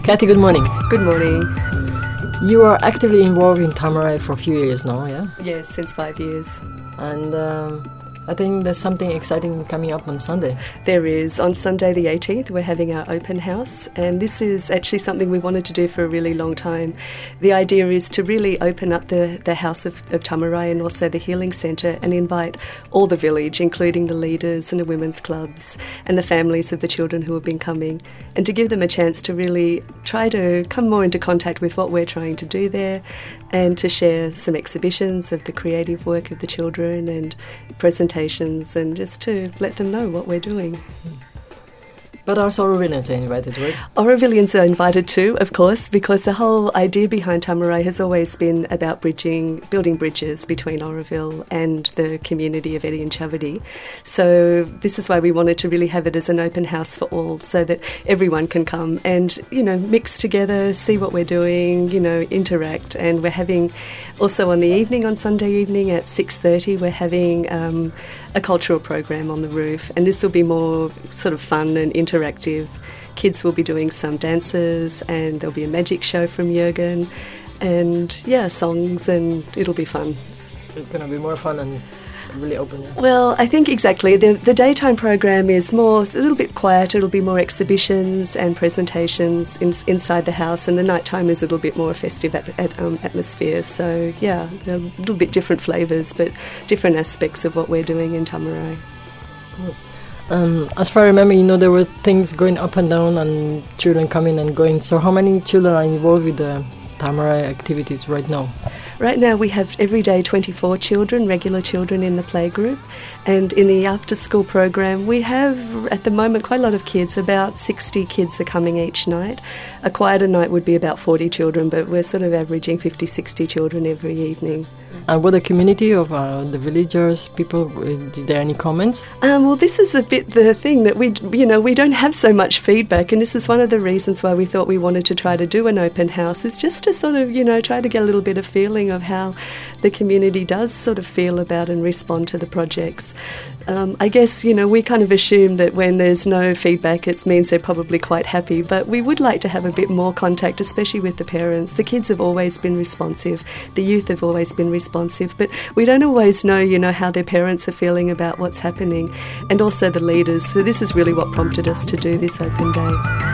Kathy, good morning. Good morning. You are actively involved in Tamarai for a few years now, yeah? Yes, since 5 years. And I think there's something exciting coming up on Sunday. There is. On Sunday the 18th, we're having our open house, and this is actually something we wanted to do for a really long time. The idea is to really open up the House of Tamarai and also the Healing Centre and invite all the village, including the leaders and the women's clubs and the families of the children who have been coming, and to give them a chance to really try to come more into contact with what we're trying to do there, and to share some exhibitions of the creative work of the children and presentations, and just to let them know what we're doing. But also Aurovilians are invited, right? Aurovilians are invited too, of course, because the whole idea behind Tamarai has always been about building bridges between Auroville and the community of Edi and Chavity. So this is why we wanted to really have it as an open house for all, so that everyone can come and, mix together, see what we're doing, interact. And we're having, also on the evening, on Sunday evening at 6:30, we're having a cultural program on the roof, and this will be more sort of fun and interactive. Kids will be doing some dances, and there'll be a magic show from Jürgen, and songs, and it'll be fun. It's going to be more fun and really open. Yeah? Well, I think exactly. The daytime program is a little bit quieter. It'll be more exhibitions and presentations inside the house, and the nighttime is a little bit more festive atmosphere. So, a little bit different flavours, but different aspects of what we're doing in Tamarai. Cool. As far as I remember, there were things going up and down and children coming and going. So how many children are involved with the Tamarai activities right now? Right now we have every day 24 children, regular children in the playgroup, and in the after-school program we have at the moment quite a lot of kids. About 60 kids are coming each night. A quieter night would be about 40 children, but we're sort of averaging 50, 60 children every evening. And what the community of the villagers, people, is there any comments? Well, this is a bit the thing that we don't have so much feedback, and this is one of the reasons why we thought we wanted to try to do an open house, is just to sort of, try to get a little bit of feeling of how the community does sort of feel about and respond to the projects. I guess, we kind of assume that when there's no feedback, it means they're probably quite happy, but we would like to have a bit more contact, especially with the parents. The kids have always been responsive, the youth have always been responsive, but we don't always know, how their parents are feeling about what's happening, and also the leaders. So this is really what prompted us to do this open day.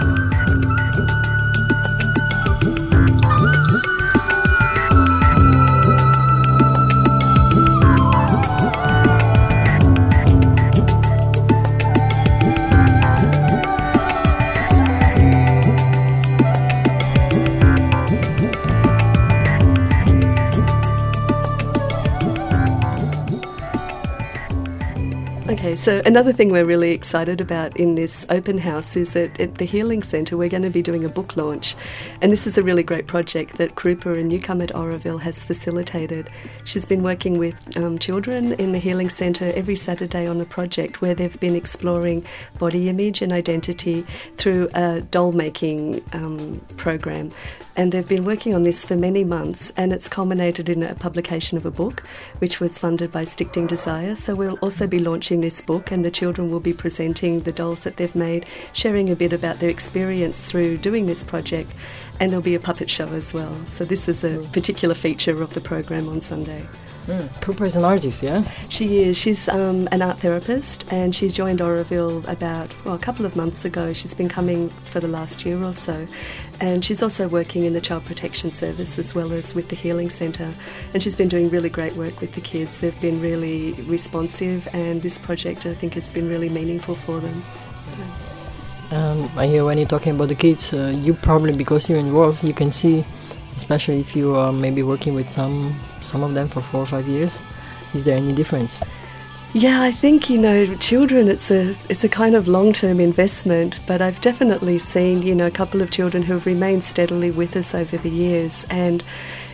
Okay, so another thing we're really excited about in this open house is that at the Healing Centre we're going to be doing a book launch, and this is a really great project that Krupa and Newcomer at Auroville has facilitated. She's been working with children in the Healing Centre every Saturday on a project where they've been exploring body image and identity through a doll-making program. And they've been working on this for many months, and it's culminated in a publication of a book, which was funded by Stichting Desire. So we'll also be launching this book, and the children will be presenting the dolls that they've made, sharing a bit about their experience through doing this project, and there'll be a puppet show as well. So this is a particular feature of the program on Sunday. Krupa is an artist, yeah? She is. She's an art therapist, and she's joined Auroville about a couple of months ago. She's been coming for the last year or so, and she's also working in the Child Protection Service as well as with the Healing Centre, and she's been doing really great work with the kids. They've been really responsive, and this project I think has been really meaningful for them. So I hear when you're talking about the kids, you probably, because you're involved, you can see, especially if you are maybe working with some of them for 4 or 5 years, is there any difference? Yeah, I think, children, it's a kind of long-term investment, but I've definitely seen, a couple of children who have remained steadily with us over the years, and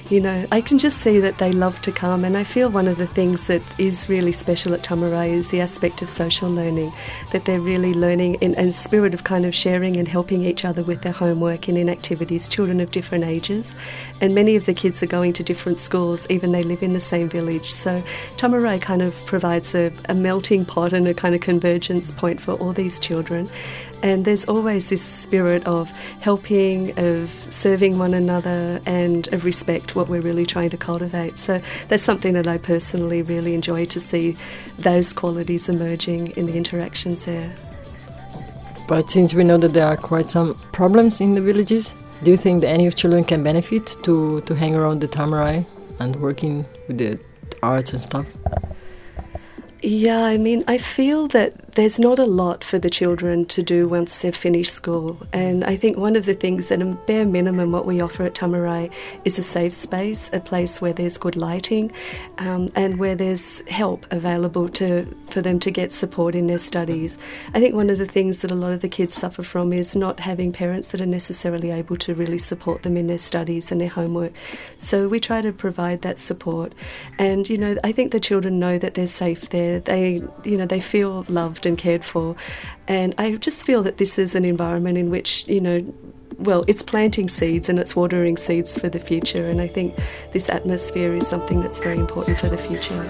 You know, I can just see that they love to come, and I feel one of the things that is really special at Tamarai is the aspect of social learning, that they're really learning in a spirit of kind of sharing and helping each other with their homework and in activities, children of different ages. And many of the kids are going to different schools, even they live in the same village. So Tamarai kind of provides a melting pot and a kind of convergence point for all these children. And there's always this spirit of helping, of serving one another, and of respect, what we're really trying to cultivate. So that's something that I personally really enjoy, to see those qualities emerging in the interactions there. But since we know that there are quite some problems in the villages, do you think that any of children can benefit to hang around the Tamarai and working with the arts and stuff? Yeah, I mean, I feel that there's not a lot for the children to do once they've finished school. And I think one of the things that, at bare minimum, what we offer at Tamarai is a safe space, a place where there's good lighting, and where there's help available for them to get support in their studies. I think one of the things that a lot of the kids suffer from is not having parents that are necessarily able to really support them in their studies and their homework. So we try to provide that support. And, you know, I think the children know that they're safe there. They feel loved and cared for, and I just feel that this is an environment in which, it's planting seeds and it's watering seeds for the future, and I think this atmosphere is something that's very important for the future.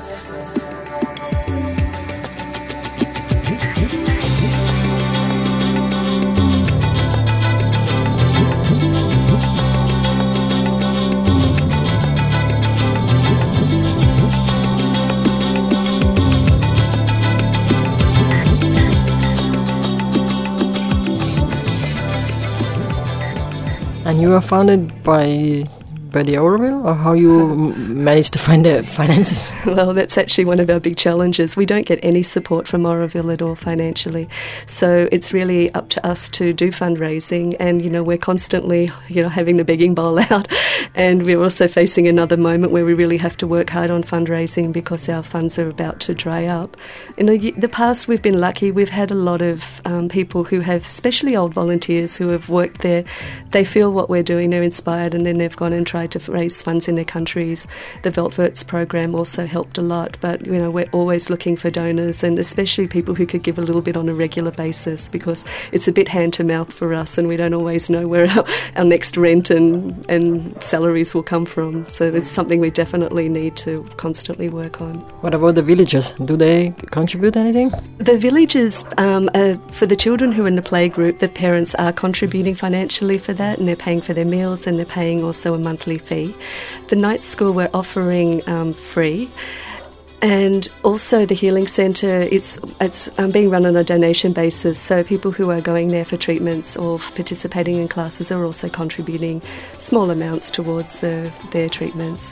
And you were founded by the Oroville, or how you managed to find the finances? Well, that's actually one of our big challenges. We don't get any support from Oroville at all financially. So it's really up to us to do fundraising, and, we're constantly, having the begging bowl out. And we're also facing another moment where we really have to work hard on fundraising because our funds are about to dry up. In the past, we've been lucky. We've had a lot of people who have, especially old volunteers who have worked there. They feel what we're doing, they're inspired, and then they've gone and tried to raise funds in their countries. The Weltwärts program also helped a lot, but we're always looking for donors, and especially people who could give a little bit on a regular basis, because it's a bit hand to mouth for us, and we don't always know where our next rent and salaries will come from. So it's something we definitely need to constantly work on. What about the villagers? Do they contribute anything? The villagers, for the children who are in the playgroup, the parents are contributing financially for that, and they're paying for their meals, and they're paying also a monthly fee. The night school we're offering free. And also the healing centre, it's being run on a donation basis, so people who are going there for treatments or participating in classes are also contributing small amounts towards their treatments.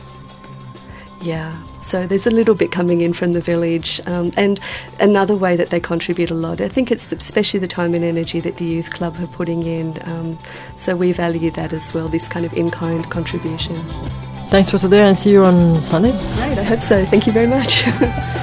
Yeah, so there's a little bit coming in from the village, and another way that they contribute a lot, I think it's especially the time and energy that the youth club are putting in, so we value that as well, this kind of in-kind contribution. Thanks for today, and see you on Sunday. Great, I hope so. Thank you very much.